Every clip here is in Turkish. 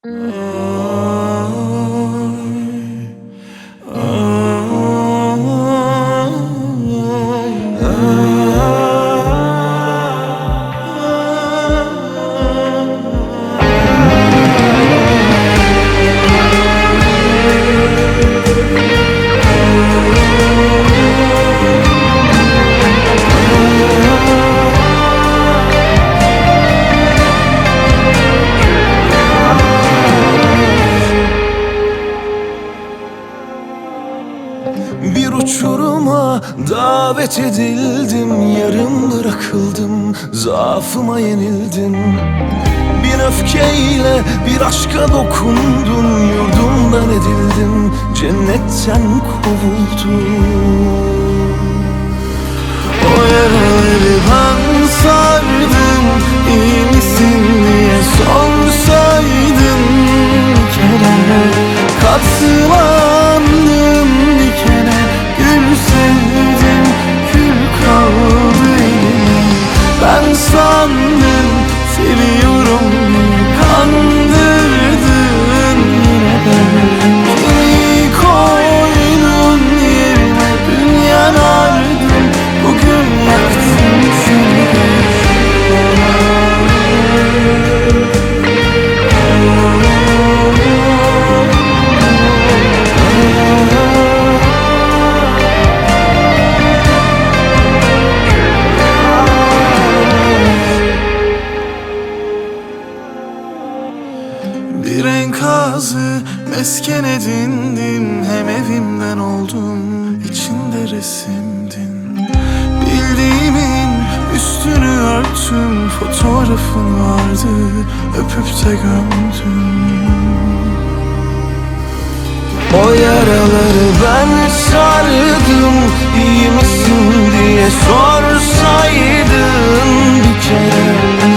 Bir uçuruma davet edildim, yarım bırakıldım, zaafıma yenildim. Bir öfkeyle bir aşka dokundum, yurdumdan edildim, cennetten kovuldum. O yaraları ben sardım, iyi misin diye sorsaydın bir kere. Katlandım dikene, gül sevdim, kül kaldı elime. Ben sandım seviyorum, kandırdın yine de. Kimi koydun yerine, dün yanardım, bugün yaktın seni de. Bir enkazı mesken edindim, hem evimden oldum, içinde resimdin. Bildiğimin üstünü örtüm, fotoğrafın vardı, öpüp de gömdüm. O yaraları ben sardım, iyi misin diye sorsaydın bir kere.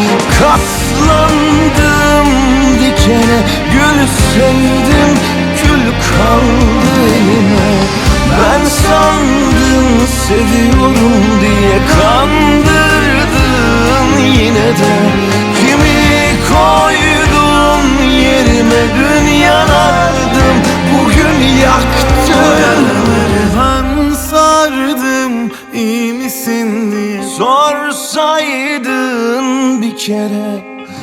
Katlandım dikene, gül sevdim, kül kaldı elime. Ben sandım seviyorum diye, kandırdın yine de. Kimi koydum yerime, dün yanardım, bugün yaktın. Ben sardım, iyi misin diye sorsaydın bir kere.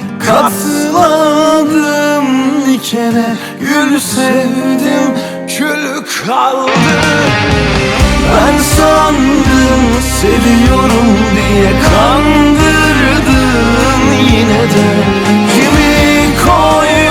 Katladım dikene, gül sevdim, kül kaldı. Ben sandım seviyorum diye, kandırdın yine de. Kimi koy